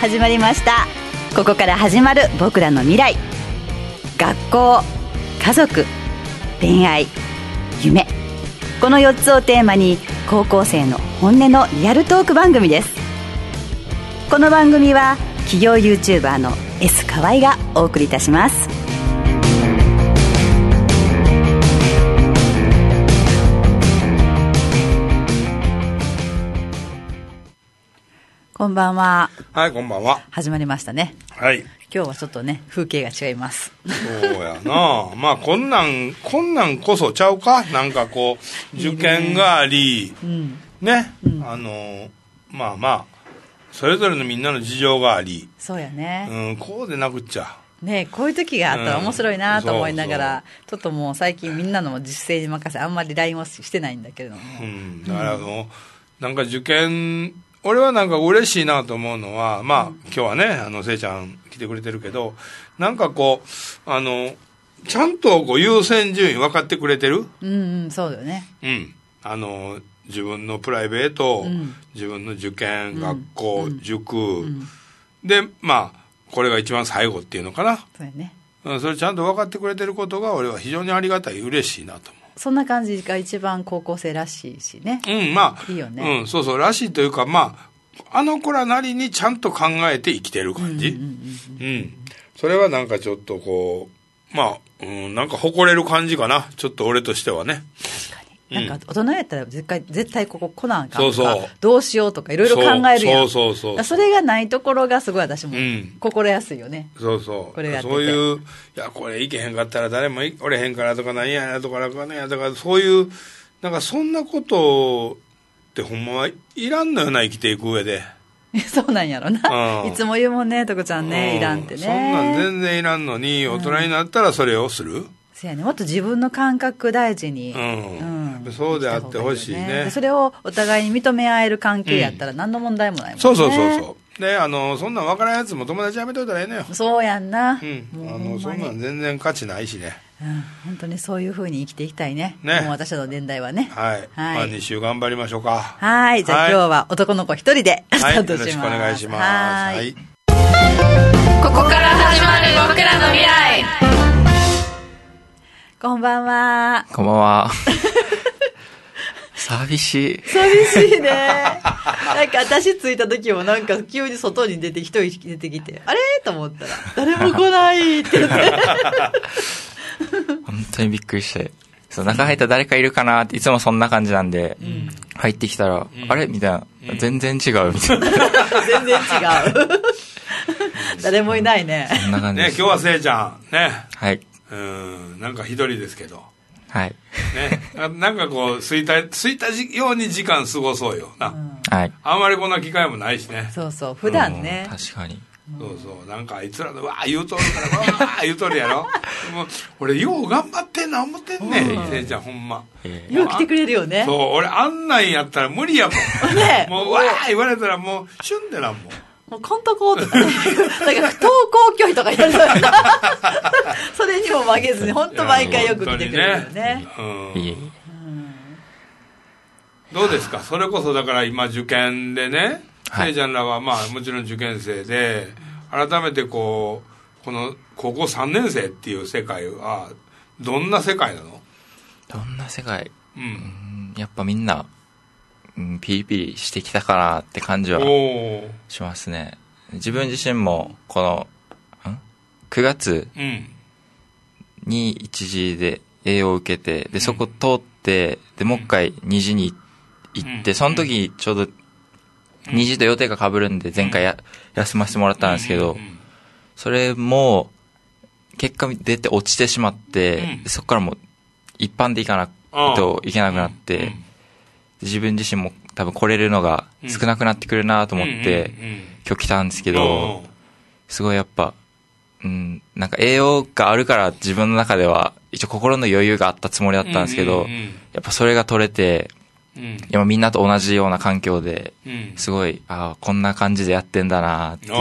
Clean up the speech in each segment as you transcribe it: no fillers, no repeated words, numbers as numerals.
始まりました。ここから始まる僕らの未来。学校、家族、恋愛、夢、この4つをテーマに高校生の本音のリアルトーク番組です。この番組は企業 YouTuber の S 河合がお送りいたします。こんばんは。 はい、こんばんは。 始まりましたね。 はい。 今日はちょっとね、風景が違います。 そうやな。まあこんなんこそちゃうか。なんかこう受験があり、ね、まあまあそれぞれのみんなの事情があり、 そうやね。 こうでなくっちゃ。 ね、こういう時があったら面白いなと思いながら、ちょっともう最近みんなの実践に任せあんまり LINE をしてないんだけれども。 だからなんか受験。俺はなんか嬉しいなと思うのは、まあ、今日はね、せいちゃん来てくれてるけど、なんかこう、ちゃんとこう優先順位分かってくれてる？ そうだよね。 自分のプライベート、自分の受験、学校、塾、で、まあ、これが一番最後っていうのかな。 そうやね。 それちゃんと分かってくれてることが、俺は非常にありがたい、嬉しいなと思う。 そんな感じが一番高校生らしいしね。 まあ。 いいよね。 そうそう、らしいというか、まあ、あの子らなりにちゃんと考えて生きてる感じ。それはなんかちょっとこう、まあ、なんか誇れる感じかな。ちょっと俺としてはね。 確かに。なんか大人やったら絶対ここ来なんかとか、 そうどうしようとかいろいろ考えるやん。 そう。 それがないところがすごい私も心安いよね。 そう。 これやってて。 そういう、いや、これいけへんかったら誰もおれへんからとか何やとかなんやとか、そういう、なんかそんなことってほんまはいらんのよな、生きていく上で。 そうなんやろな。いつも言うもんね、とこちゃんね、いらんってね。 そんなん全然いらんのに、大人になったらそれをする。 そうやね。もっと自分の感覚大事に。 そうであってほしいね。 それをお互いに認め合える関係やったら何の問題もないもんね。 そう。で、そんなん分からんやつも友達やめといたらええのよ。 そうやんな。 そんなん全然価値ないしね。 本当にそういう風に生きていきたいね。もう私の年代はね。 はい。まあ2週頑張りましょうか。 はい。じゃあ今日は男の子一人でスタートします。 よろしくお願いします。はい。 ここから始まる僕らの未来。 こんばんは。 こんばんは。寂しい。 寂しいね。なんか私着いた時もなんか急に外に一人出てきて、あれと思ったら、誰も来ないって言って。 本当にびっくりして。中入ったら誰かいるかなっていつもそんな感じなんで、入ってきたら、あれみたいな。全然違うみたいな。 全然違う。誰もいないね。 そんな感じね、今日はせいちゃん、ね。 はい。 なんか一人ですけど。 はい。 ね。なんかこう、空いたように時間過ごそうよな。 はい。 あんまりこんな機会もないしね。 そう。普段ね。 確かに。 そう。なんかあいつらの、わー言うとるから、わー言うとるやろ。もう俺、よう頑張ってんな、思ってんねん、せいちゃん、ほんま。 よう来てくれるよね。 そう、俺、あんなんやったら無理やもん。 ね。 もう、わー言われたらもう、シュンでなんもん。 もうコントコーとかね。なんか不登校拒否とかやるのよな。それにも負けずに、本当毎回よく来てくれるよね。 どうですか？それこそだから今受験でね、せいちゃんらはまあもちろん受験生で、改めてこの高校3年生っていう世界は、どんな世界なの？ どんな世界？やっぱみんな、ピリピリしてきたかなって感じはしますね。自分自身もこの9月に一次で栄養を受けて、でそこ通って、でもう一回二次に行って、その時ちょうど二次と予定が被るんで前回休ませてもらったんですけど、それも結果出て落ちてしまって、そこからもう一般で行かないといけなくなって、自分自身も多分来れるのが少なくなってくるなと思って今日来たんですけど、すごいやっぱなんか栄養があるから自分の中では一応心の余裕があったつもりだったんですけど、やっぱそれが取れて、今みんなと同じような環境で、すごいこんな感じでやってんだなっていう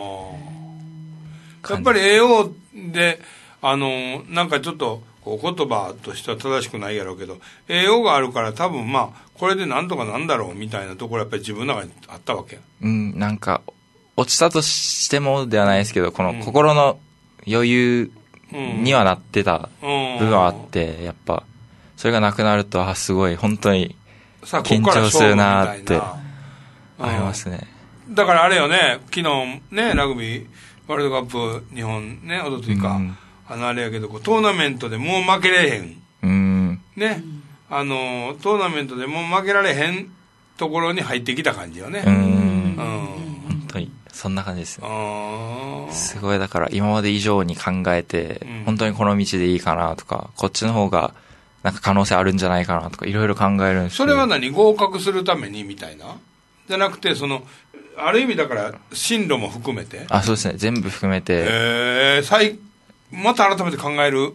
やっぱり栄養でなんかちょっとこう言葉としては正しくないやろうけど、栄養があるから多分まあこれでなんとかなんだろうみたいなところやっぱり自分の中にあったわけ。 なんか落ちたとしてもではないですけど、この心の余裕にはなってた部分はあって、やっぱ、それがなくなると、すごい、本当に、緊張するなって、ありますね。 だからあれよね、昨日ね、ラグビー、ワールドカップ、日本ね、おとついか、あれやけど、トーナメントでもう負けれへん。ね、トーナメントでもう負けられへんところに入ってきた感じよね。 本当に、そんな感じですね。すごい、だから今まで以上に考えて、本当にこの道でいいかなとか、こっちの方が、なんか可能性あるんじゃないかなとか、いろいろ考えるんですけど。 それは何、合格するためにみたいなじゃなくて、ある意味だから、進路も含めて。 そうですね、全部含めて。 また改めて考える。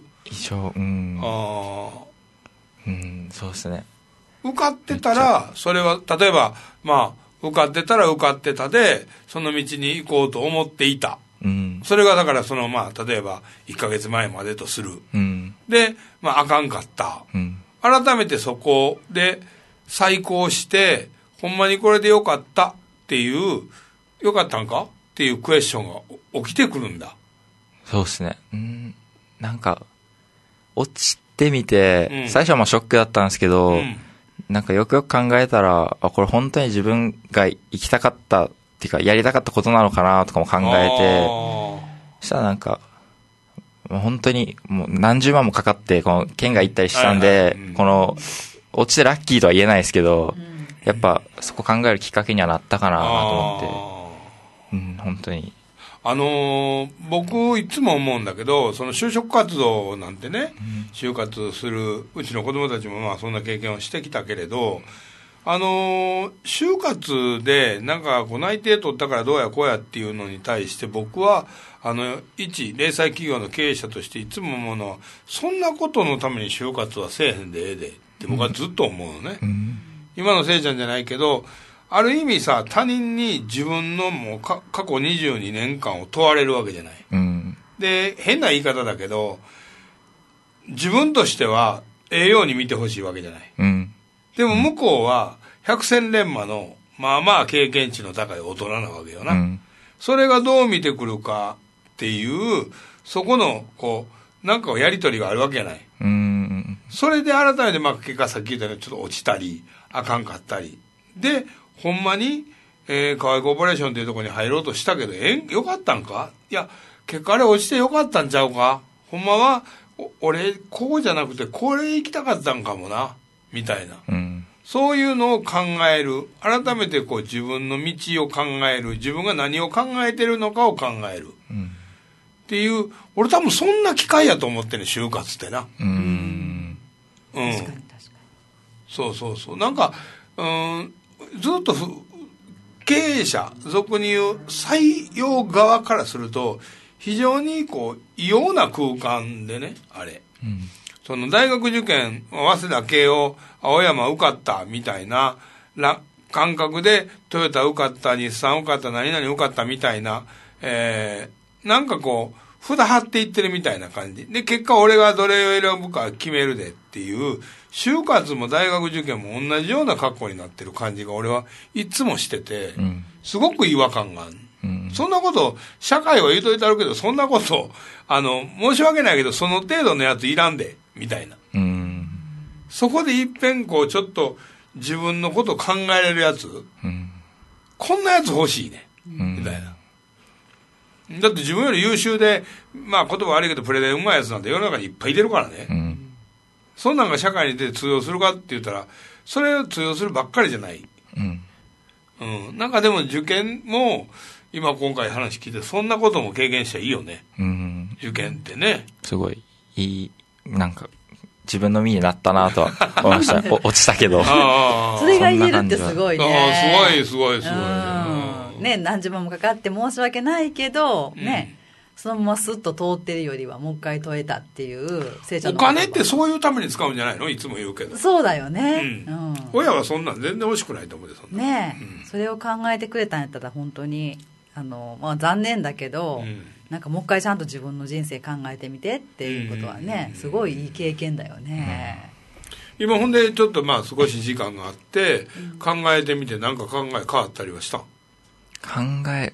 そうですね。 受かってたら、それは、例えば、受かってたら受かってたで、その道に行こうと思っていた。それがだから、例えば、1ヶ月前までとする。で、あかんかった。改めてそこで再考して、ほんまにこれでよかったっていう、よかったんかっていうクエスチョンが起きてくるんだ。 そうですね。なんか、落ちてみて、最初はショックだったんですけど、なんかよくよく考えたら、これ本当に自分が行きたかったっていうか、やりたかったことなのかなとかも考えて、そしたらなんか、本当にもう何十万もかかって、この県が行ったりしたんで、この、落ちてラッキーとは言えないですけど、やっぱそこ考えるきっかけにはなったかなと思って、本当に。 僕いつも思うんだけど、その就職活動なんてね、就活するうちの子供たちもそんな経験をしてきたけれど、就活でなんか内定取ったからどうやこうやっていうのに対して僕は一零細企業の経営者としていつも思うのは、そんなことのために就活はせえへんでええでって僕はずっと思うのね。今のせいちゃんじゃないけど、ある意味さ、他人に自分のもう過去22年間を問われるわけじゃない。で、変な言い方だけど、自分としてはええように見てほしいわけじゃない。でも向こうは百戦錬磨の経験値の高い大人なわけよな。それがどう見てくるかっていう、そこのなんかやりとりがあるわけじゃない。それで改めて結果さっき言ったようにちょっと落ちたり、あかんかったり。で、ほんまに、河合コーポレーションっていうところに入ろうとしたけど、よかったんか？いや、結果あれ落ちてよかったんちゃうか？ほんまは、俺、こうじゃなくて、これ行きたかったんかもな、みたいな。そういうのを考える。改めて自分の道を考える。自分が何を考えてるのかを考える。っていう、俺多分そんな機会やと思ってね、就活ってな。確かに確かに。そう。なんか、ずっと経営者、俗に言う採用側からすると、非常に異様な空間でね、あれ。その大学受験、早稲田、慶応、青山受かったみたいな感覚で、トヨタ受かった、日産受かった、何々受かったみたいな、なんか札張っていってるみたいな感じ。で、結果俺がどれを選ぶか決めるでっていう、就活も大学受験も同じような格好になってる感じが俺はいつもしてて、すごく違和感がある。そんなこと、社会は言うといてあるけど、そんなこと、申し訳ないけど、その程度のやついらんで、みたいな。そこでいっぺんちょっと自分のこと考えれるやつ、こんなやつ欲しいね、みたいな。だって自分より優秀で、言葉悪いけどプレゼンうまいやつなんて世の中にいっぱいいてるからね。そんなんが社会に出て通用するかって言ったら、それを通用するばっかりじゃない。なんかでも受験も、今回話聞いて、そんなことも経験したらいいよね。受験ってね。 すごい、なんか、自分の身になったなとは思いました。落ちたけど。 それが言えるってすごいね。 すごい。 ね、何十万もかかって申し訳ないけど、ね、そのままスッと通ってるよりはもう一回問えたっていう、 お金ってそういうために使うんじゃないの？いつも言うけど。 そうだよね。 親はそんなん全然欲しくないと思うで、そんな。 ね、それを考えてくれたんやったら本当に、残念だけど、なんかもう一回ちゃんと自分の人生考えてみてっていうことはね、すごいいい経験だよね。 今ほんでちょっと少し時間があって、考えてみてなんか考え変わったりはした？ 考え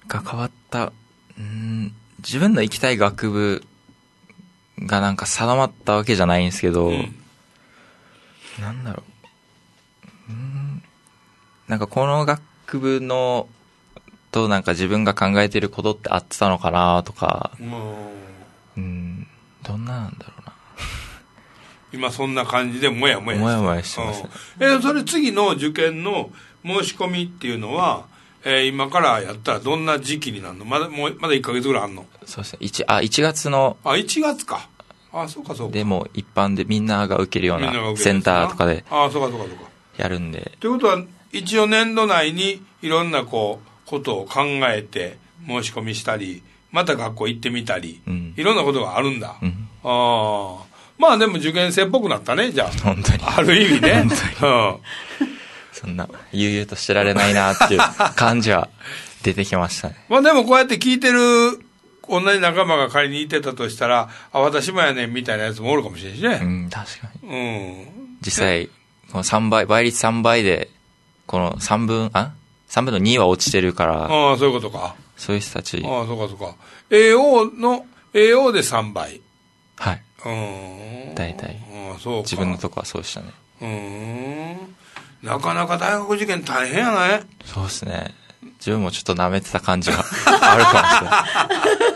が変わった、自分の行きたい学部がなんか定まったわけじゃないんですけど、なんだろう、なんかこの学部のとなんか自分が考えてることって合ってたのかなとか、どんななんだろうな。 今そんな感じでもやもやしてますね。 それ次の受験の申し込みっていうのは、今からやったらどんな時期になるの？まだ1ヶ月ぐらいあんの？ そうですね。1月の。 1月か。そうか。 でも一般でみんなが受けるようなセンターとかで。 そうか。 やるんで。 ということは、一応年度内にいろんなことを考えて申し込みしたり、また学校行ってみたり、いろんなことがあるんだ。まあでも受験生っぽくなったね、じゃあ。 本当に。 ある意味ね。 そんな、悠々としてられないなっていう感じは出てきましたね。 まあでもこうやって聞いてる同じ仲間が仮にいてたとしたら、私もやねんみたいなやつもおるかもしれないしね。 確かに。実際、この3倍、倍率3倍で、この3分の2は落ちてるから。 そういうことか。 そういう人たち。 そうか。AO で3倍。 はい。大体。 そうか。 自分のとこはそうでしたね。 なかなか大学受験大変やね。 そうですね。自分もちょっと舐めてた感じがあるか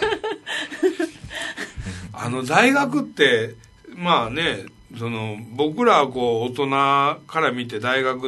もしれない。大学って、まあね、僕らは大人から見て大学って、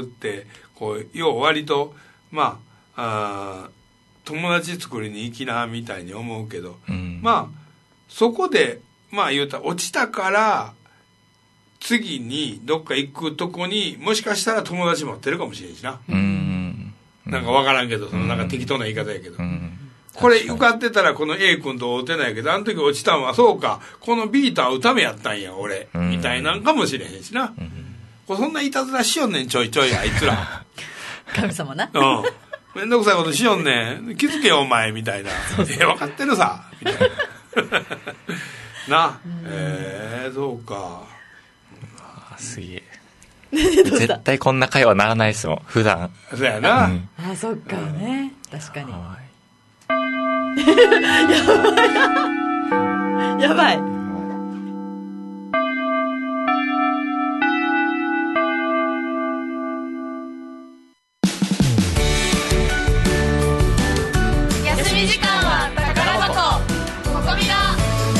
要は割と、まあ、友達作りに行きな、みたいに思うけど、まあ、そこで、まあ言うたら落ちたから、次にどっか行くとこにもしかしたら友達持ってるかもしれんしな。なんかわからんけど、なんか適当な言い方やけど。これ受かってたらこの A 君と会うてないけど、あの時落ちたんはそうか、この B と会うためやったんや、俺。みたいなんかもしれへんしな。そんないたずらしよんねん、ちょいちょい、あいつら。 神様な。 めんどくさいことしよんねん。気づけよ、お前、みたいな。分かってるさ、みたいな。な。そうか。 すげえ。絶対こんな会話ならないですもん、普段。 そうやな。 そっかね。確かに。やばい。 休み時間は宝箱ここみら。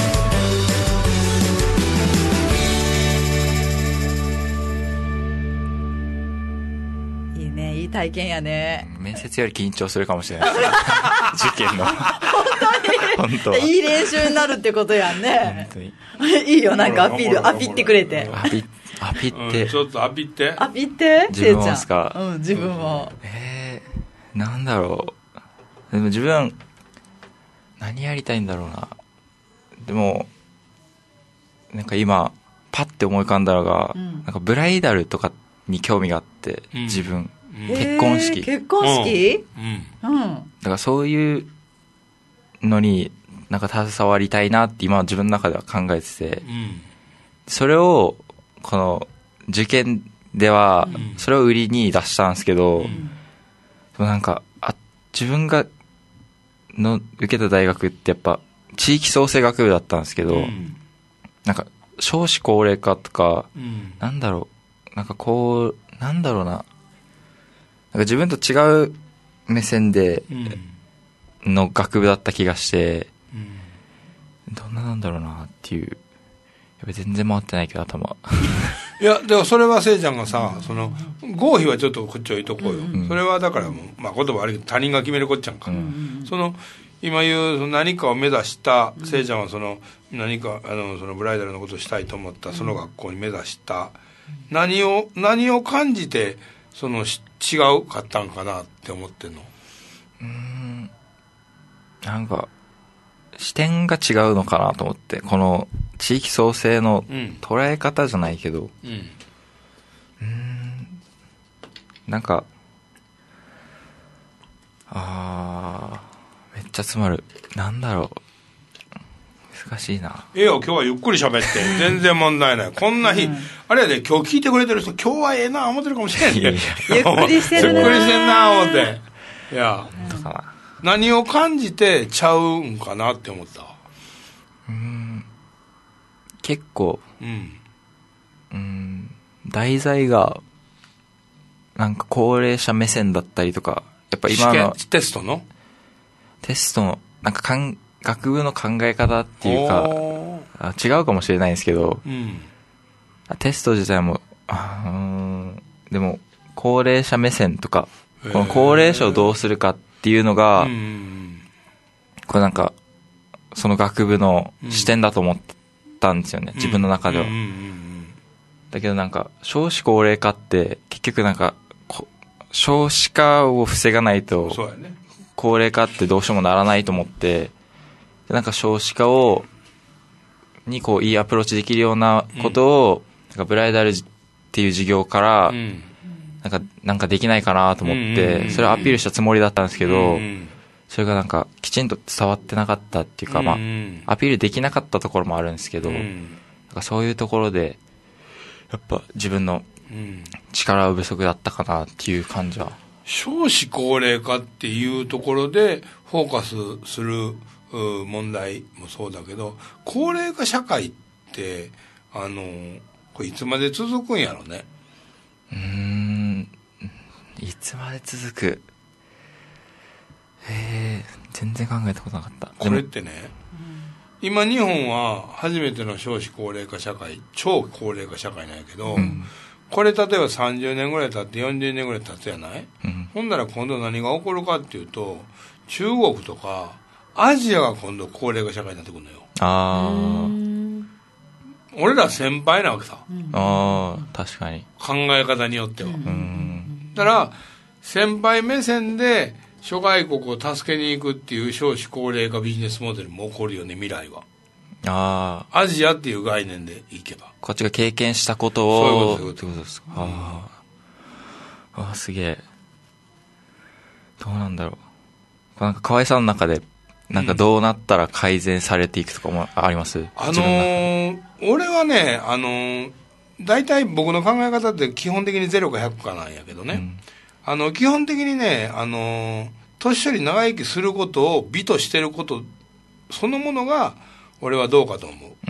いいね、いい体験やね。 面接より緊張するかもしれない受験の。 本当にいい練習になるってことやんね。本当にいいよ、なんかアピってくれて。 アピって、 ちょっとアピって自分もですか。 自分も。 なんだろう。でも自分何やりたいんだろうな。でもなんか今パッて思い浮かんだのが、なんかブライダルとかに興味があって、自分、結婚式。 結婚式？ だからそういうのになんか携わりたいなって今自分の中では考えてて、それをこの受験ではそれを売りに出したんですけど、でもなんか自分が受けた大学ってやっぱ地域創生学部だったんですけど、なんか少子高齢化とか、なんだろう、なんかなんだろうな、なんか自分と違う目線での学部だった気がして、どんななんだろうなっていう。やっぱ全然回ってないけど頭。 いや、でもそれはせいちゃんがさ、合否はちょっとこっち置いとこうよ。それはだからまあ言葉悪いけど他人が決めるこっちゃんか。今言う何かを目指したせいちゃんは何かブライダルのことをしたいと思ったその学校に目指した何を感じて違うかったんかなって思ってんの？ なんか視点が違うのかなと思って、この地域創生の捉え方じゃないけど、なんかめっちゃ詰まる。なんだろう、難しいな。 今日はゆっくり喋って全然問題ない。こんな日、あれやで、今日聞いてくれてる人今日はええな思ってるかもしれんね。 ゆっくりしてるな。 ゆっくりしてんな思って。いやとか何を感じてちゃうんかなって思った。 結構、題材がなんか高齢者目線だったりとか、やっぱ今のテストのなんか学部の考え方っていうか違うかもしれないんですけど、テスト自体もでも高齢者目線とか、この高齢者をどうするかっていうのが、これなんかその学部の視点だと思ったんですよね、自分の中では。だけどなんか少子高齢化って結局なんか少子化を防がないと高齢化ってどうしてもならないと思って、なんか少子化にこういいアプローチできるようなことを、なんかブライダルっていう事業からなんかできないかなと思って、それをアピールしたつもりだったんですけど、それがなんかきちんと伝わってなかったっていうか、まあアピールできなかったところもあるんですけど、なんかそういうところでやっぱ自分の力不足だったかなっていう感じは。 少子高齢化っていうところでフォーカスする問題もそうだけど、高齢化社会ってこれいつまで続くんやろね。 いつまで続く？全然考えたことなかった。 これってね、今日本は初めての少子高齢化社会、超高齢化社会なんやけど、これ例えば30年ぐらい経って40年ぐらい経つやない、ほんなら今度何が起こるかっていうと、中国とかアジアが今度高齢化社会になってくるのよ。俺ら先輩なわけさ。 確かに。 考え方によっては。だから先輩目線で諸外国を助けに行くっていう少子高齢化ビジネスモデルも起こるよね、未来は。アジアっていう概念でいけば、 こっちが経験したことを。 そういうことですか。 すげえ。どうなんだろう。なんか河合さんの中でなんかどうなったら改善されていくとかもあります？ 俺はね、大体僕の考え方って基本的に0か100かなんやけどね、基本的にね、年寄り長生きすることを美としてることそのものが俺はどうかと思う。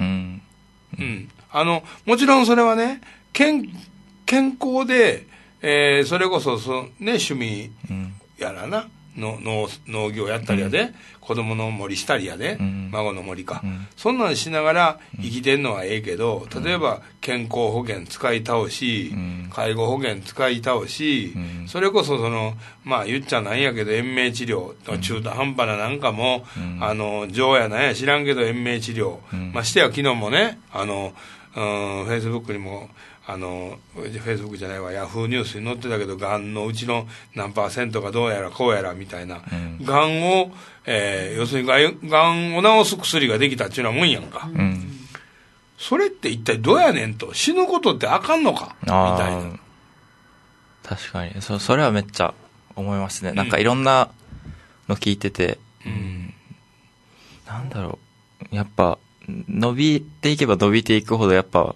もちろんそれはね、健康で、それこそ趣味やらな、農業やったりやで、子供の森したりやで、孫の森か、そんなんしながら生きてんのはええけど、例えば健康保険使い倒し、介護保険使い倒し、それこそまあ言っちゃなんやけど延命治療、中途半端ななんかも、情やなんや知らんけど延命治療、ましてや昨日もね、フェイスブックにもフェイスブックじゃないわ、ヤフーニュースに載ってたけど、がんのうちの何%がどうやらこうやらみたいな、がんを、要するにがんを治す薬ができたっていうのはもんやんか、それって一体どうやねんと、死ぬことってあかんのかみたいな。 確かにそれはめっちゃ思いますね。なんかいろんなの聞いてて、なんだろう、やっぱ伸びていけば伸びていくほどやっぱ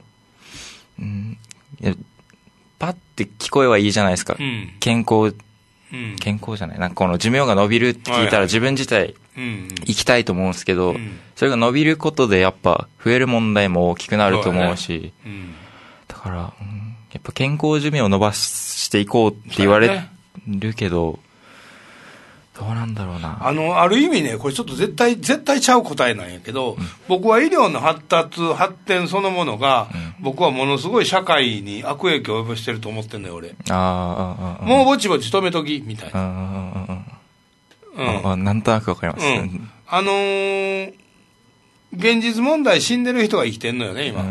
パッて聞こえはいいじゃないですか、健康じゃない、なんかこの寿命が伸びるって聞いたら自分自体生きたいと思うんですけど、それが伸びることでやっぱ増える問題も大きくなると思うし、だから、やっぱ健康寿命を伸ばしていこうって言われるけど、どうなんだろうな。 ある意味ね、これちょっと絶対ちゃう答えなんやけど、僕は医療の発展そのものが、僕はものすごい社会に悪影響を及ぼしてると思ってんのよ、俺。もうぼちぼち止めとき、みたいな。 なんとなくわかります。 現実問題死んでる人が生きてんのよね、今。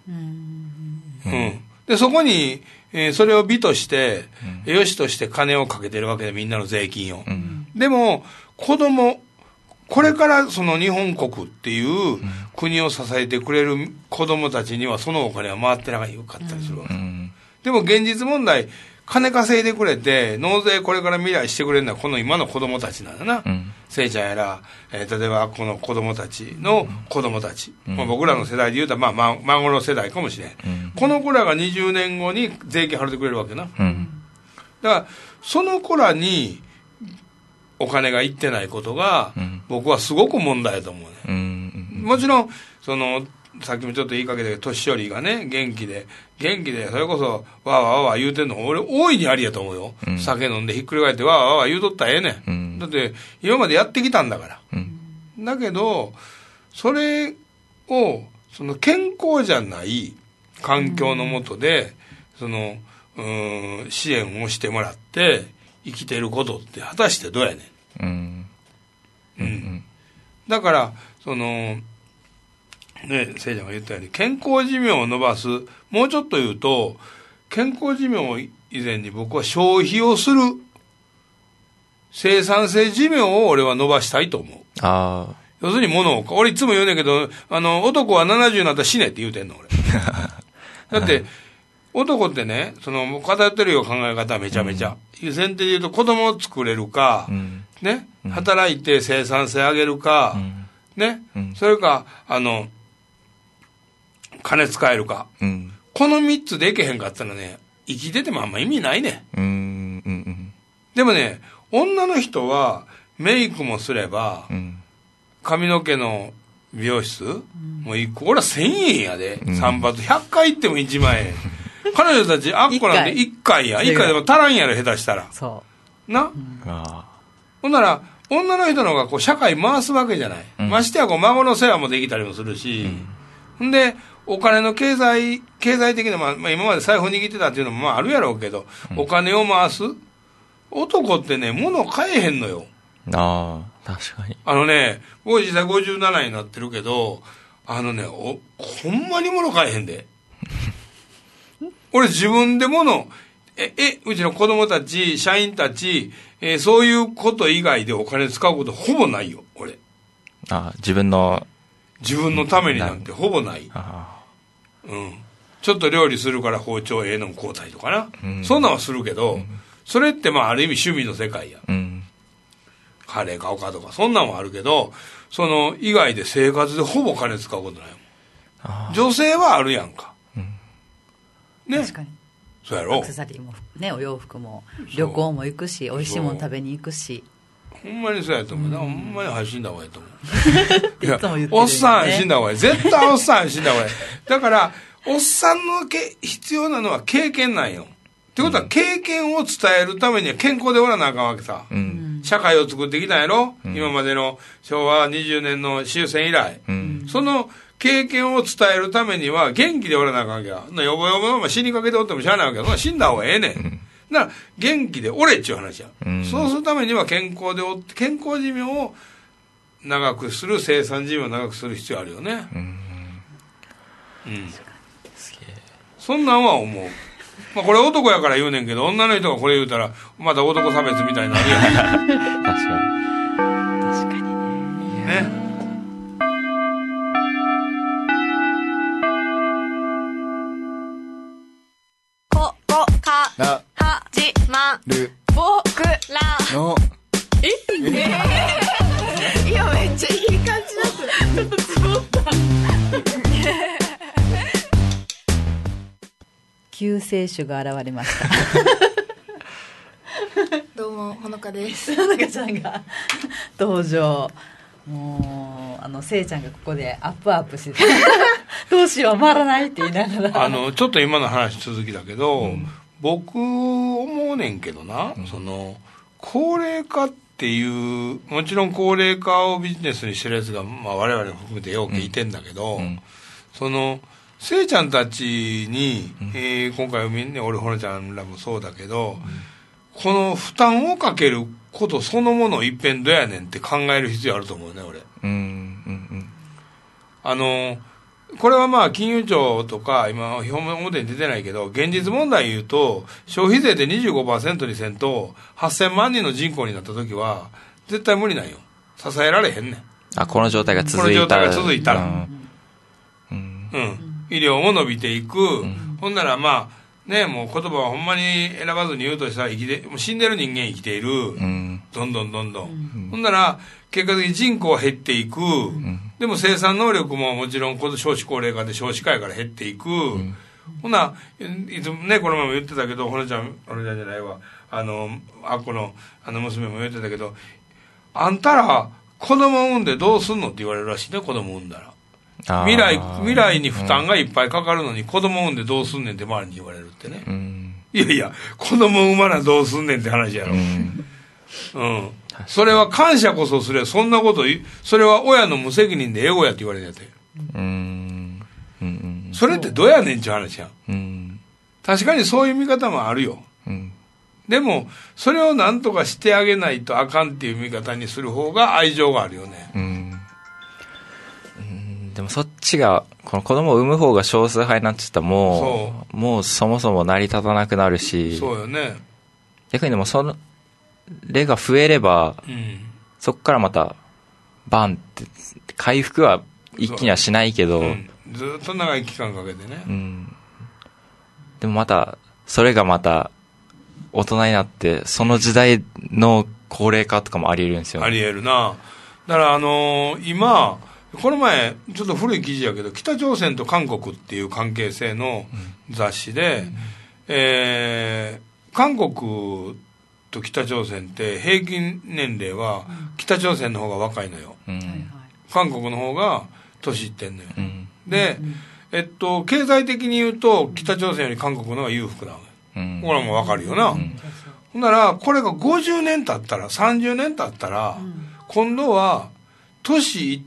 で、そこに、それを美として、良しとして金をかけてるわけで、みんなの税金を。でも、これからその日本国っていう国を支えてくれる子供たちにはそのお金は回ってなかったりするわけ。でも現実問題、金稼いでくれて、納税これから未来してくれるのはこの今の子供たちなんだな。せいちゃんやら、例えばこの子供たちの子供たち。僕らの世代で言うと、孫の世代かもしれん。この子らが20年後に税金払ってくれるわけな。だから、その子らに、 お金がいってないことが、僕はすごく問題だと思うね。もちろん、さっきもちょっと言いかけたけど、年寄りがね、元気で、それこそ、わーわーわー言うてんの、俺、大いにありやと思うよ。酒飲んでひっくり返って、わーわーわー言うとったらええねん。だって、今までやってきたんだから。だけど、それを、健康じゃない環境の下で、支援をしてもらって、生きてることって果たしてどうやねん。だから、ね、せいちゃんが言ったように、健康寿命を伸ばす、もうちょっと言うと、健康寿命以前に僕は消費をする、生産性寿命を俺は伸ばしたいと思う。要するに物を、俺いつも言うねんけど、男は70になったら死ねって言うてんの、俺。だって、男ってね、偏ってるよ考え方めちゃめちゃ。いう前提で言うと子供を作れるか、ね、働いて生産性上げるか、ね、それか、金使えるか。この3つでいけへんかったらね、生きててもあんま意味ないね。でもね、女の人はメイクもすれば、髪の毛の美容室、もう俺は1000円やで。散髪100回行っても1万円。彼女たち、あっこなんで1回や。1回でも足らんやろ、下手したら。な、ほんなら、女の人の方が社会回すわけじゃない。ましてや孫の世話もできたりもするし。んで、お金の経済的な、今まで財布握ってたっていうのもあるやろうけど、お金を回す男ってね、物買えへんのよ。 確かに。 僕実際57になってるけど、ほんまに物買えへんで。俺自分で物、うちの子供たち、社員たち、そういうこと以外でお金使うことほぼないよ、俺。 自分のためになんてほぼない。ちょっと料理するから包丁の交代とかな。そんなんはするけど、それってある意味趣味の世界や。カレー買おうかとか、そんなんはあるけど、以外で生活でほぼ金使うことないもん。女性はあるやんか。ね。 確かに。 そうやろ。 アクセサリーもね、お洋服も旅行も行くし、美味しいもの食べに行くし。 ほんまにそうやと思う。ほんまに配信だ方がいいと思う。 いつも言ってるよね。 おっさん配信だ方がいい。絶対おっさん配信だ方がいい。だから、おっさんの必要なのは経験なんよ。ってことは、経験を伝えるためには健康でおらなあかんわけさ。社会を作ってきたんやろ、今までの昭和20年の終戦以来。その経験を伝えるためには元気でおらなあかんわけや。よぼよぼの死にかけておってもしゃあないわけや。死んだ方がええねん。だから、元気でおれっちゅう話や。そうするためには健康寿命を長くする、生産寿命を長くする必要あるよね。そんなんは思う。これ男やから言うねんけど、女の人がこれ言うたら、また男差別みたいになるやん。 確かにね。 ここから始まる僕らのいやめっちゃいい感じだった。ちょっとつぼった救世主が現れましたどうもほのかです。 ほのかちゃんが登場。もうせいちゃんがここでアップしてどうしよう回らないって言いながらちょっと今の話続きだけど、僕思うねんけどな、高齢化っていうもちろん高齢化をビジネスにしてるやつが、我々も含めてよくいてんだけど、せいちゃんたちに、今回俺ほのちゃんらもそうだけど、この負担をかけることそのものを一遍どうやねんって考える必要あると思うね、俺。これは金融庁とか今表に出てないけど、現実問題言うと消費税で 25% にせんと8000万人の人口になった時は絶対無理なんよ。支えられへんねん。 この状態が続いたら、 医療も伸びていく、ほんならもう言葉はほんまに選ばずに言うとしたらもう死んでる人間生きている、どんどん、ほんなら結果的に人口は減っていく、でも生産能力ももちろん少子高齢化で少子化やから減っていく、ほな、いつもね、この前も言ってたけど、ほのちゃんじゃないわ、この娘も言ってたけど、 あんたら子供産んでどうすんのって言われるらしいね、子供産んだら。未来に負担がいっぱいかかるのに子供産んでどうすんねんって周りに言われるってね。いやいや、子供産まなどうすんねんって話やろ。それは感謝こそすれ、そんなことそれは親の無責任でエゴやって言われるやつや。それってどうやねんっていう話やん。確かにそういう見方もあるよ。でも、それを何とかしてあげないとあかんっていう見方にする方が愛情があるよね。 でもそっちが、この子供を産む方が少数派になっちゃったらもうそもそも成り立たなくなるし。 そうよね。 逆にでもそれが増えれば、そっからまた、バンって、回復は一気にはしないけど、 ずっと長い期間かけてね。 でもまた、それがまた、大人になって、その時代の高齢化とかもあり得るんですよ。 あり得るな。だから今、この前、ちょっと古い記事やけど、北朝鮮と韓国っていう関係性の雑誌で、韓国と北朝鮮って平均年齢は北朝鮮の方が若いのよ。韓国の方が年いってんのよ。で、経済的に言うと、北朝鮮より韓国の方が裕福なのよ。これはもうわかるよな。ほんなら、これが50年経ったら、30年経ったら、今度は、年いった、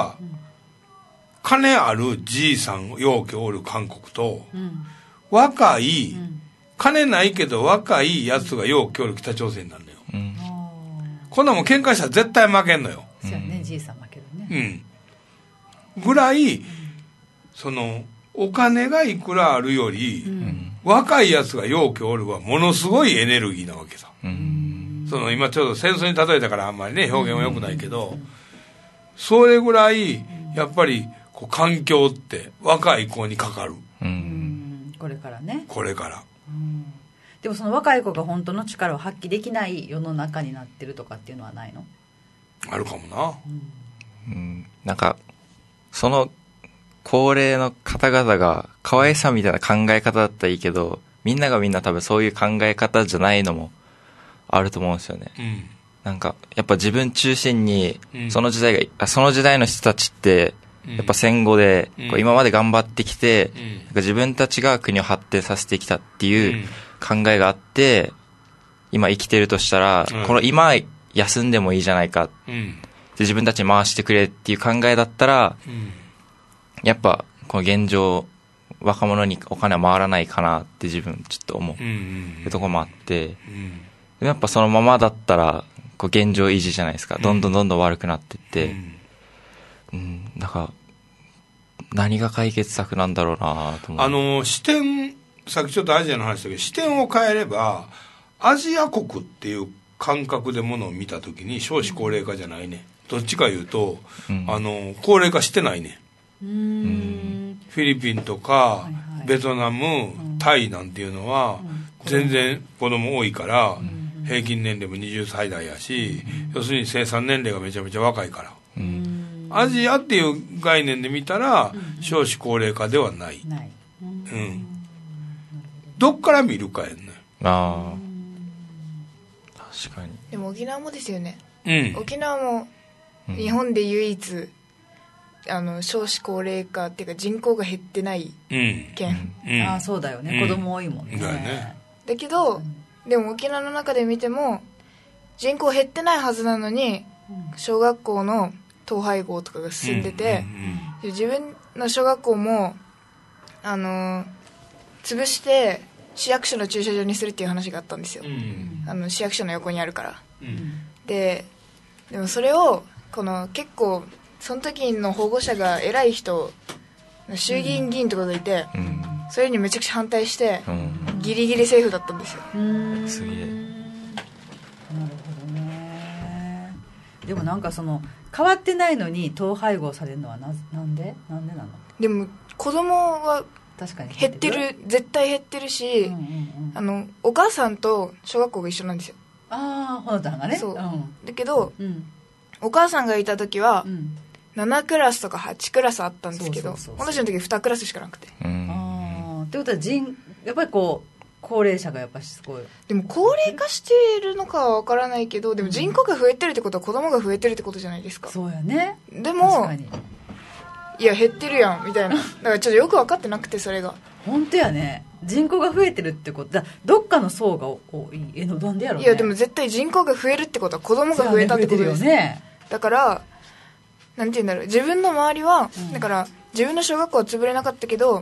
金あるじいさん、ようけおる韓国と、若い、金ないけど若いやつがようけおる北朝鮮なんだよ。こんなもん喧嘩したら絶対負けんのよ。 そうやね、じいさん負けるね。 ぐらい、お金がいくらあるより、若いやつがようけおるはものすごいエネルギーなわけさ。今ちょうど戦争に例えたからあんまりね、表現は良くないけど、それぐらい、やっぱり、環境って若い子にかかる。 これからね。 これから。 でもその若い子が本当の力を発揮できない世の中になってるとかっていうのはないの？ あるかもな。 なんか、その、高齢の方々が可愛さみたいな考え方だったらいいけど、みんながみんな多分そういう考え方じゃないのもあると思うんですよね。なんか、やっぱ自分中心に、その時代の人たちって、やっぱ戦後で、今まで頑張ってきて、なんか自分たちが国を発展させてきたっていう考えがあって、今生きてるとしたら、この今休んでもいいじゃないか、で自分たちに回してくれっていう考えだったら、やっぱこの現状若者にお金は回らないかなって自分ちょっと思うところもあって、やっぱそのままだったら現状維持じゃないですか。どんどん悪くなっていって、だから何が解決策なんだろうなと思う。 視点、さっきちょっとアジアの話だけど、視点を変えればアジア国っていう感覚でものを見たときに少子高齢化じゃないね。どっちか言うと、高齢化してないね。フィリピンとか、ベトナム、タイなんていうのは、全然子供多いから、平均年齢も20歳代やし、要するに生産年齢がめちゃめちゃ若いから。アジアっていう概念で見たら、少子高齢化ではない。どっから見るかやんね。 確かに。 でも沖縄もですよね。沖縄も日本で唯一、少子高齢化っていうか人口が減ってない県。 そうだよね。子供多いもんね。 だけど、でも沖縄の中で見ても人口減ってないはずなのに、小学校の統廃合とかが進んでて、自分の小学校も潰して市役所の駐車場にするっていう話があったんですよ。市役所の横にあるから。でもそれを結構その時の保護者が偉い人、衆議院議員とかがいて、それにめちゃくちゃ反対して、ギリギリセーフだったんですよ。 すげえ。 なるほどね。でもなんか変わってないのに統廃合されるのはなんでなの？ でも子供は確かに減ってる、絶対減ってるし、お母さんと小学校が一緒なんですよ。 ほのたんがね。そう。 だけど、お母さんがいた時は、7クラスとか8クラスあったんですけど、私の時2クラスしかなくて。 ってことはやっぱり子高齢者がやっぱしすごい。 でも高齢化しているのかは分からないけど、でも人口が増えてるってことは子供が増えてるってことじゃないですか。 そうやね。 でも確かに、 いや減ってるやんみたいな。だからちょっとよく分かってなくて、それが本当やね。人口が増えてるってことだ。どっかの層が多い。なんでやろうね。 いやでも絶対人口が増えるってことは子供が増えたってことですよね。 だからなんて言うんだろう、自分の周りは、だから自分の小学校は潰れなかったけど、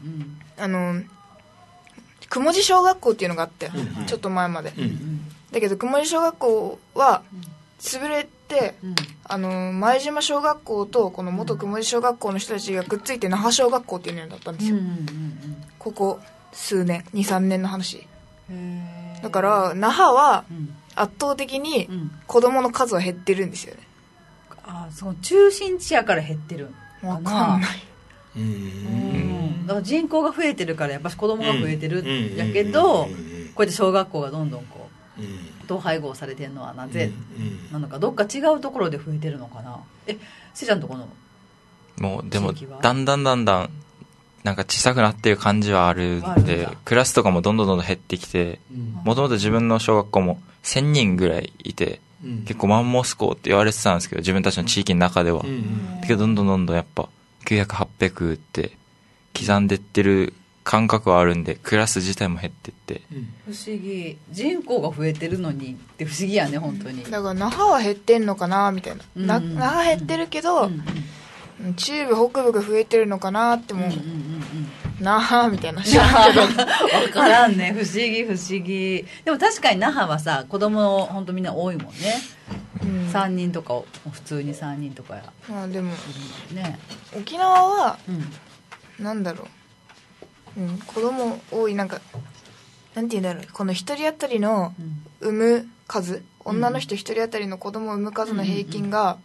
雲地小学校っていうのがあって、ちょっと前まで、だけど雲地小学校は潰れて、前島小学校とこの元雲地小学校の人たちがくっついて那覇小学校っていうのだったんですよ、ここ数年 2,3 年の話だから、那覇は圧倒的に子供の数は減ってるんですよね。 その中心地やから減ってるわかんない。 だから人口が増えてるからやっぱり子供が増えてるやけど、こうやって小学校がどんどんこう統廃合されてるのはなぜなのか、どっか違うところで増えてるのかな。せいちゃんとこのもうでもだんだんなんか小さくなってる感じはあるんで、クラスとかもどんどん減ってきて、もともと自分の小学校も1000人ぐらいいて、結構マンモス校って言われてたんですけど、自分たちの地域の中では、だけどどんどんやっぱ900、800って刻んでってる感覚はあるんで、クラス自体も減ってって、 不思議。人口が増えてるのにって不思議やね、本当に。 だから那覇は減ってんのかなみたいな、那覇減ってるけど、中部北部が増えてるのかなっても、那覇みたいな知らんけど分からんね。不思議不思議。でも確かに那覇はさ、子供本当みんな多いもんね、3人とか普通に3人とかや。 でも、 ね、 沖縄は、なんだろう、子供多い。なんて言うんだろう、この一人当たりの産む数、女の人一人当たりの子供を産む数の平均が、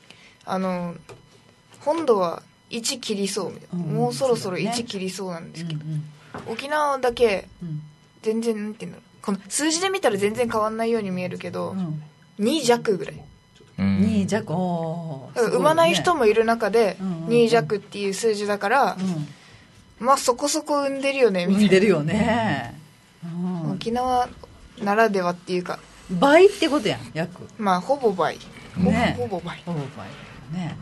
本土は1切りそうみたいな、もうそろそろ1切りそうなんですけど、沖縄だけ全然なんていうんだろう、この数字で見たら全然変わんないように見えるけど、2弱ぐらい、 2弱、 産まない人もいる中で2弱っていう数字だから、まあそこそこ産んでるよねみたいな。 産んでるよね、 沖縄ならではっていうか、 倍ってことやん、約。 まあほぼ倍、ほぼ倍ね。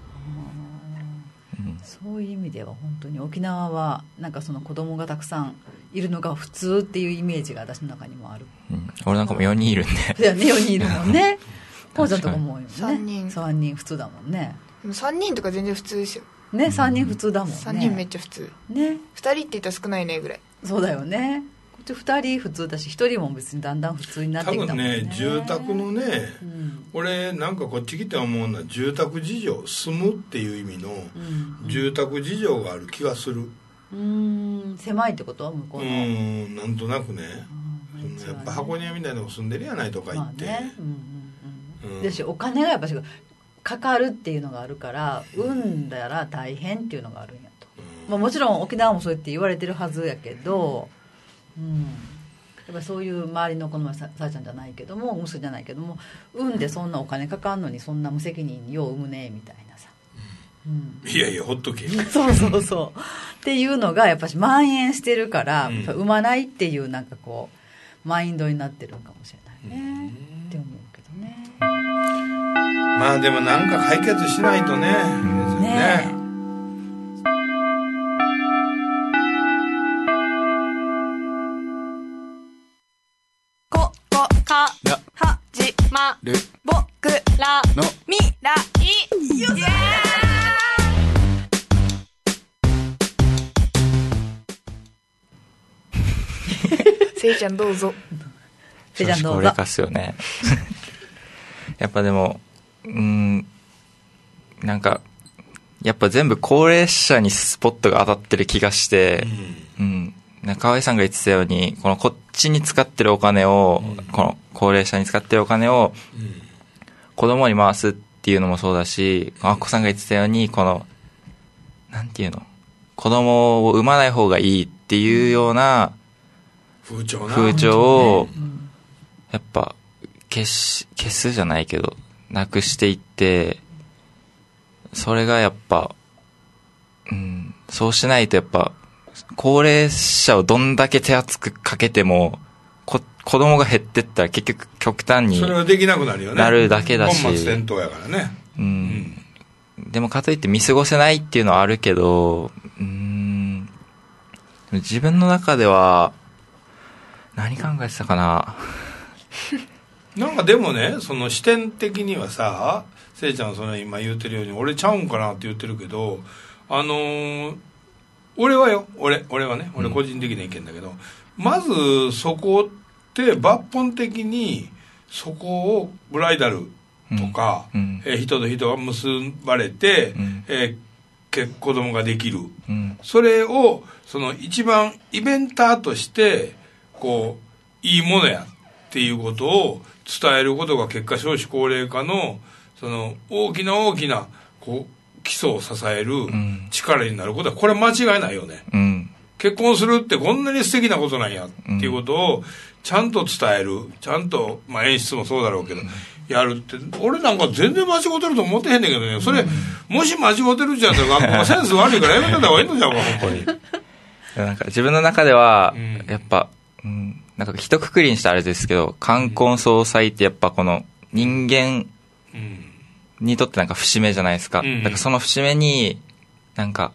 そういう意味では本当に沖縄はなんかその子供がたくさんいるのが普通っていうイメージが私の中にもある、 俺なんかも4人いるんで。 そうやね、4人いるもんね。こうちゃんとかも多いもんね。 3 人普通だもんね。 3人とか全然普通ですよね。3人普通だもんね。 3人めっちゃ普通ね。2人って言ったら少ないねぐらい。 そうだよね。こっち2人普通だし、1人も別にだんだん普通になってきたもんね。 多分ね、住宅のね、俺なんかこっち来て思うのは、住宅事情、住むっていう意味の住宅事情がある気がする。 狭いってことは向こうの。 なんとなくね、やっぱ箱庭みたいなの住んでるやないとか言って、 だしお金がやっぱしかかるっていうのがあるから、産んだら大変っていうのがあるんやと、もちろん沖縄もそうやって言われてるはずやけど、やっぱそういう周りのこのさあちゃんじゃないけども、息子じゃないけども、産んでそんなお金かかんのにそんな無責任によう産むねみたいなさ、 いやいやほっとけそうっていうのがやっぱし蔓延してるから、産まないっていうなんかこうマインドになってるかもしれないねって思うけどね。 まあでもなんか解決しないとね。 ここから始まる僕らの未来。せいちゃんどうぞ。 せいちゃんどうぞ。 俺かっすよね。やっぱでもなんかやっぱ全部高齢者にスポットが当たってる気がして、河合さんが言ってたように、こっちに使ってるお金を、この高齢者に使ってるお金を子供に回すっていうのもそうだし、アッコさんが言ってたように、なんていうの、子供を産まない方がいいっていうような風潮をやっぱ消すじゃないけどなくしていって、それがやっぱそうしないとやっぱ高齢者をどんだけ手厚くかけても子供が減ってったら結局極端にそれはできなくなるよね。 なるだけだし、 本末転倒やからね。 でもかといって見過ごせないっていうのはあるけど、自分の中では何考えてたかな。 なんかでもね、その視点的にはさ、せいちゃんはその今言ってるように俺ちゃうんかなって言ってるけど、俺はね、俺個人的な意見だけど、まずそこって抜本的にそこをブライダルとか、人と人が結ばれて、子供ができる、それをその一番イベンターとしてこういいものやっていうことを伝えることが結果少子高齢化のその大きなこう基礎を支える力になることはこれ間違いないよね。結婚するってこんなに素敵なことなんやっていうことをちゃんと伝える、ちゃんと、演出もそうだろうけど、やるって、俺なんか全然間違ってると思ってへんねんけどね、それ、もし間違ってるんじゃったら学校がセンス悪いからやめてた方がいいのじゃんか、ほんまに。 なんか自分の中では、やっぱ、なんか一括りにしたらあれですけど、冠婚葬祭ってやっぱこの人間にとってなんか節目じゃないですか。だからその節目に、なんか、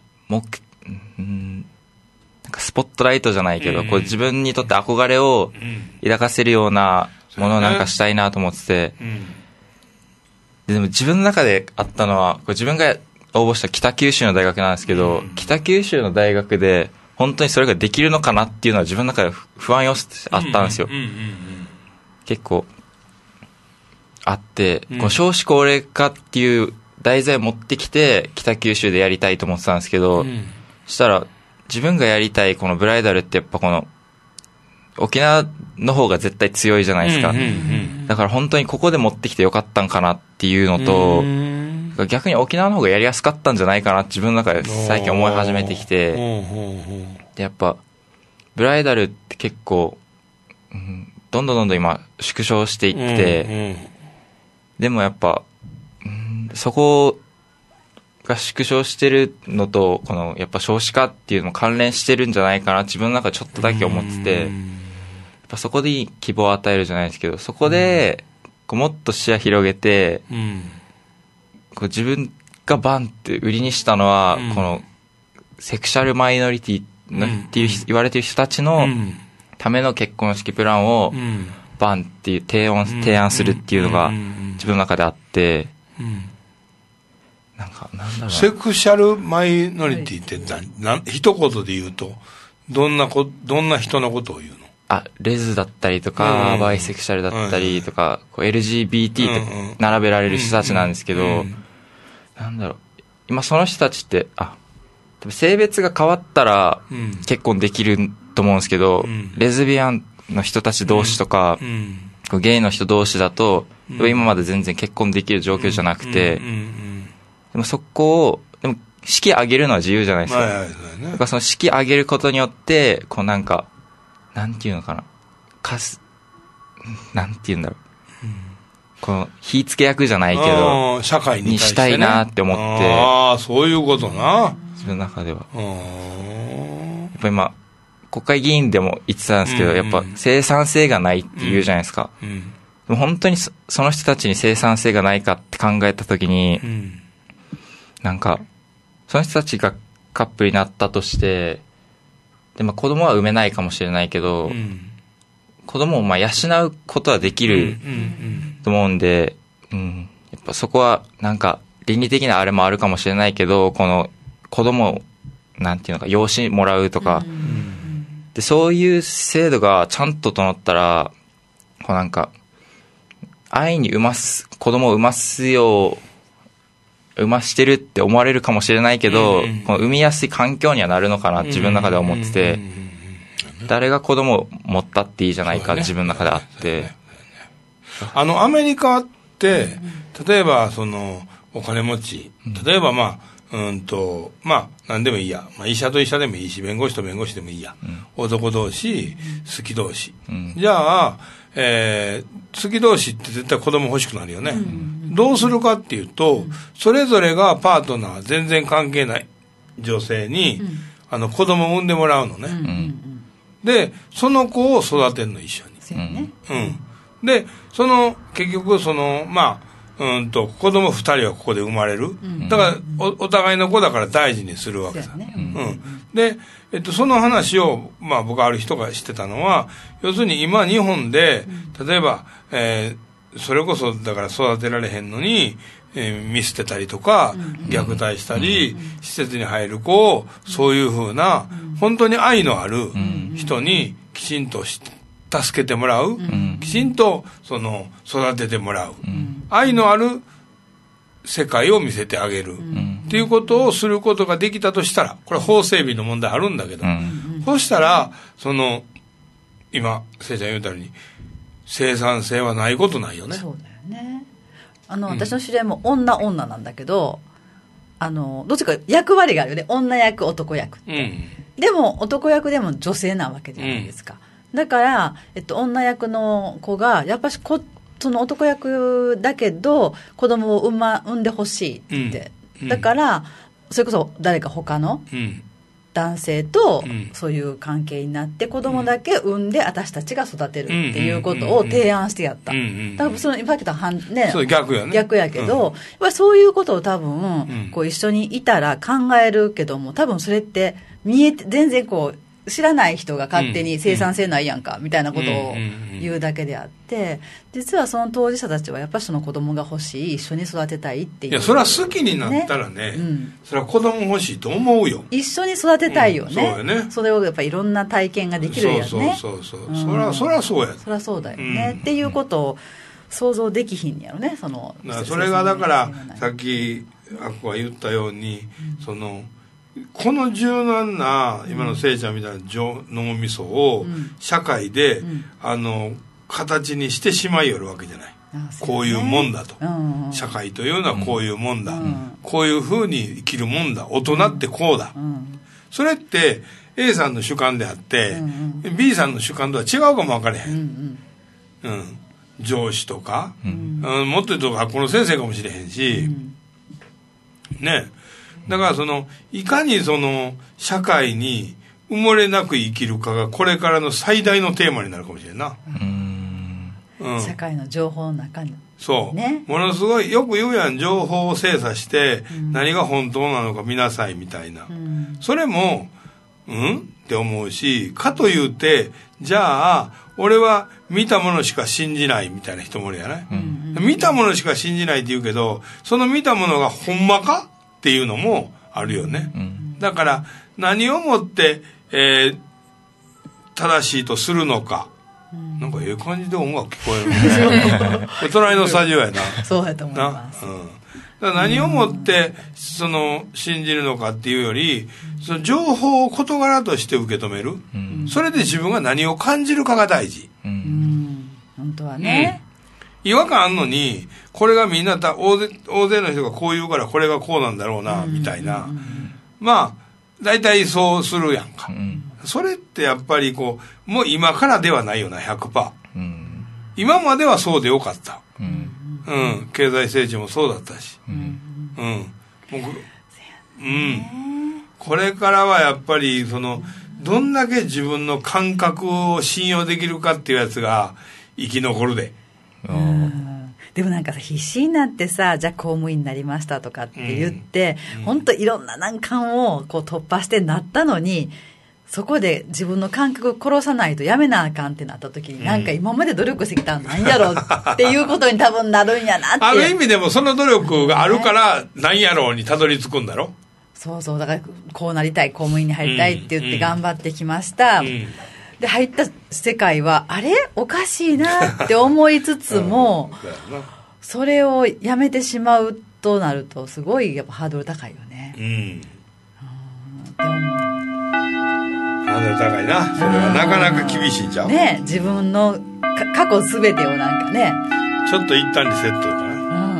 なんかスポットライトじゃないけど、こう自分にとって憧れを抱かせるようなものをなんかしたいなと思ってて、でも自分の中であったのは、これ自分が応募した北九州の大学なんですけど、北九州の大学で本当にそれができるのかなっていうのは自分の中で不安要素あったんですよ。結構あって、こう少子高齢化っていう題材を持ってきて北九州でやりたいと思ってたんですけど、そしたら自分がやりたいこのブライダルってやっぱこの沖縄の方が絶対強いじゃないですか。だから本当にここで持ってきてよかったんかなっていうのと、逆に沖縄の方がやりやすかったんじゃないかなって自分の中で最近思い始めてきて、でやっぱブライダルって結構、どんどん今縮小していって、でもやっぱ、そこが縮小してるのとこのやっぱ少子化っていうのも関連してるんじゃないかな自分の中でちょっとだけ思ってて、やっぱそこでいい希望を与えるじゃないですけど、そこでこうもっと視野広げて、こう自分がバンって売りにしたのは、このセクシャルマイノリティっていう言われてる人たちのための結婚式プランをバンっていう提案するっていうのが自分の中であって、なんだろう、 セクシャルマイノリティって一言で言うとどんな人のことを言うの？ レズだったりとか、バイセクシャルだったりとか、こう LGBT って並べられる人たちなんですけど、なんだろう、今その人たちって性別が変わったら結婚できると思うんですけど、レズビアンの人たち同士とか、ゲイの人同士だと今まで全然結婚できる状況じゃなくて、でもそこをでも式挙げるのは自由じゃないですか。だからその式挙げることによってこうなんかなんていうのかな、なんていうんだろう、この火付け役じゃないけど社会にしたいなって思って。 そういうことな。 自分の中ではやっぱ今国会議員でも言ってたんですけど、やっぱ生産性がないって言うじゃないですか。でも本当にその人たちに生産性がないかって考えた時に、なんかその人たちがカップルになったとして、で子供は産めないかもしれないけど、子供を養うことはできると思うんで、やっぱそこはなんか倫理的なあれもあるかもしれないけど、この子供をなんていうのか養子もらうとか、でそういう制度がちゃんと整ったら、こうなんか安易に子供を産ましてるって思われるかもしれないけど、この産みやすい環境にはなるのかなって自分の中では思ってて、誰が子供を持ったっていいじゃないか自分の中であって、 アメリカって例えばそのお金持ち、例えば何でもいいや、医者と医者でもいいし、弁護士と弁護士でもいいや、男同士好き同士、じゃあ、好き同士って絶対子供欲しくなるよね。どうするかっていうと、それぞれがパートナー全然関係ない女性に子供を産んでもらうのね、でその子を育てるの一緒に、で結局子供2人はここで生まれる、だからお互いの子だから大事にするわけだ、で、その話を、僕ある人がしてたのは、要するに今日本で例えば、それこそだから育てられへんのに、見捨てたりとか虐待したり、施設に入る子をそういうふうな本当に愛のある人にきちんと助けてもらう、きちんと育ててもらう、愛のある世界を見せてあげる、っていうことをすることができたとしたら、これ法整備の問題あるんだけど、そうしたら今せいちゃん言うたように生産性はないことないよね。 そうだよね。私の知り合いも女なんだけど、どっちか役割があるよね。女役男役って、でも男役でも女性なわけじゃないですか、だから、女役の子がやっぱしその男役だけど子供を産んでほしいって、だからそれこそ誰か他の男性とそういう関係になって子供だけ産んで私たちが育てるっていうことを提案してやった。だからその今言った逆やね。 逆やけど、やっぱりそういうことを多分こう一緒にいたら考えるけども、多分それって全然知らない人が勝手に生産性ないやんかみたいなことを言うだけであって、実はその当事者たちはやっぱりその子供が欲しい、一緒に育てたいっていう、 いやそれは好きになったらね、それは子供欲しいと思うよ。 一緒に育てたいよね、 そうよね。 それをやっぱりいろんな体験ができるよね。 そうそりゃそうや。 そりゃそうだよね、っていうことを想像できひんやろね。 それがだからさっきあこが言ったように、この柔軟な今のせいちゃんみたいな脳みそを社会で、形にしてしまいよるわけじゃない。こういうもんだと、社会というのはこういうもんだ、こういうふうに生きるもんだ、大人ってこうだ、それって A さんの主観であって、B さんの主観とは違うかも分かれへん、上司とか、もっと言うと学校の先生かもしれへんし、ね。だからいかに社会に埋もれなく生きるかがこれからの最大のテーマになるかもしれんな。 社会の情報の中に、 そう、ね、ものすごいよく言うやん、情報を精査して何が本当なのか見なさいみたいな、それもって思うし、かというてじゃあ俺は見たものしか信じないみたいな人もいるやない、見たものしか信じないって言うけど、その見たものがほんまかっていうのもあるよね、だから何をもって、正しいとするのか、なんかええ感じで音楽聞こえるね隣のスタジオやな。 そうやと思います。 だから何をもって信じるのかっていうより、その情報を事柄として受け止める、それで自分が何を感じるかが大事。 本当はね、 違和感あんのにこれがみんな大勢の人がこう言うからこれがこうなんだろうなみたいな、大体そうするやんか、それってやっぱりもう今からではないよな 100%、今まではそうでよかった、経済成長もそうだったし、これからはやっぱりどんだけ自分の感覚を信用できるかっていうやつが生き残るで。 でもなんか必死になってさ、じゃあ公務員になりましたとかって言って、本当いろんな難関を突破してなったのに、そこで自分の感覚を殺さないとやめなあかんってなった時に、なんか今まで努力してきたのなんやろっていうことに多分なるんやなって。 ある意味でもその努力があるからなんやろうにたどり着くんだろ。 そうだからこうなりたい、公務員に入りたいって言って頑張ってきました、で入った世界はあれおかしいなって思いつつもそれをやめてしまうとなるとすごいやっぱハードル高いよね。 でもハードル高いな。それはなかなか厳しいんちゃうね。自分の過去全てをなんかね、 ちょっと一旦リセットかな。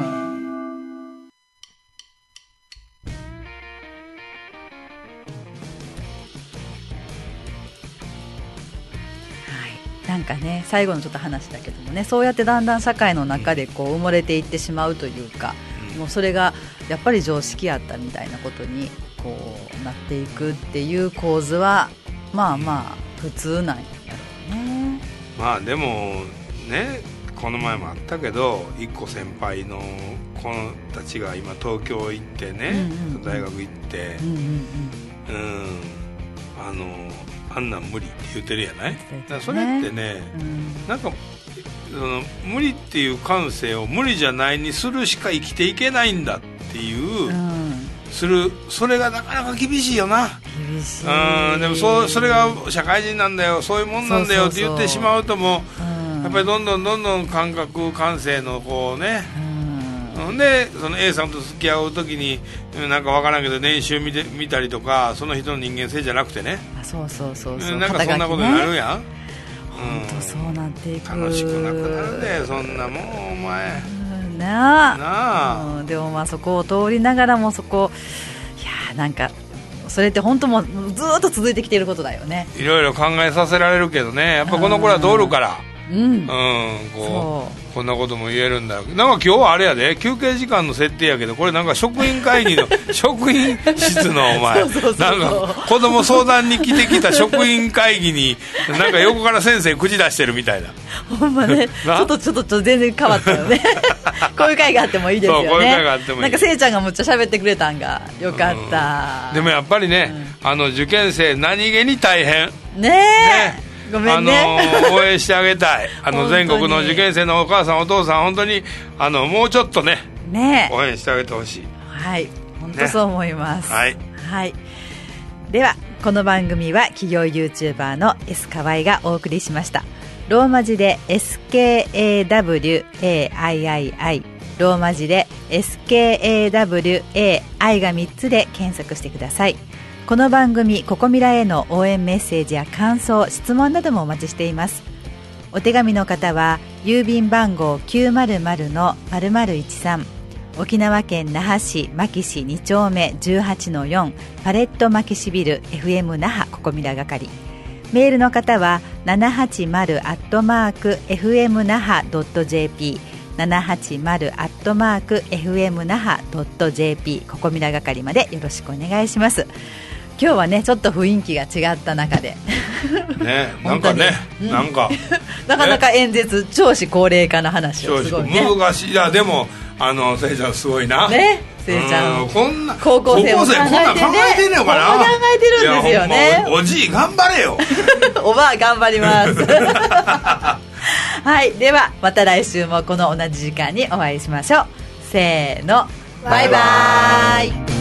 なんかね、最後のちょっと話だけどもね、そうやってだんだん社会の中で埋もれていってしまうというか、もうそれがやっぱり常識やったみたいなことにこうなっていくっていう構図はまあまあ普通なんやろうね。 まあでもね、この前もあったけど一個先輩の子たちが今東京行ってね、大学行って、あんなん無理って言ってるやない、だからそれってね、なんか無理っていう感性を無理じゃないにするしか生きていけないんだっていう、それがなかなか厳しいよな。 厳しい。 でもそれが社会人なんだよ、そういうもんなんだよって言ってしまうともう、やっぱりどんどん感性のこうね、でその A さんと付き合う時になんか分からんけど年収見たりとか、その人の人間性じゃなくてね、 そうなんかそんなことになるやん。 本当そうなっていく。 楽しくなくなるで、そんなもんお前なあ。でもまあそこを通りながらもそこ、いやなんかそれって本当もうずっと続いてきていることだよね。 いろいろ考えさせられるけどね、やっぱこの子ら通るから、こんなことも言えるんだ。なんか今日はあれやで、休憩時間の設定やけど、これなんか職員会議の職員室のお前なんか子供相談に来てきた職員会議になんか横から先生口出してるみたいな。 ほんまねちょっと全然変わったよねこういう会があってもいいですよね。 そう、こういう会があってもいい。 なんかせいちゃんがむっちゃ喋ってくれたんがよかった、 でもやっぱりね、受験生何気に大変ねえ、ごめんね応援してあげたい全国の受験生のお母さんお父さん、本当にもうちょっとね応援してあげてほしい。 はい、本当そう思います、 はい、 ではこの番組は企業 YouTuber の S 河合がお送りしました。ローマ字で SKAWAIII、 ローマ字で SKAWAI が3つで検索してください。この番組ココミラへの応援メッセージや感想、質問などもお待ちしています。お手紙の方は郵便番号 900-0013、 沖縄県那覇市牧市2丁目 18-4 パレット牧市ビル FM 那覇ココミラ係。メールの方は 780@fmnaha.jp、 780@fmnaha.jp ココミラ係までよろしくお願いします。今日はねちょっと雰囲気が違った中でね、なんかね、なかなか演説少子高齢化の話をすごいね難しい。いやでもせいちゃんすごいなね。せいちゃんこんな高校生も考えてね、 こんなん考えてんのかな。 考えてるんですよね。 おじい頑張れよおばあ頑張りますはい、ではまた来週もこの同じ時間にお会いしましょう。せーの、バイバイ。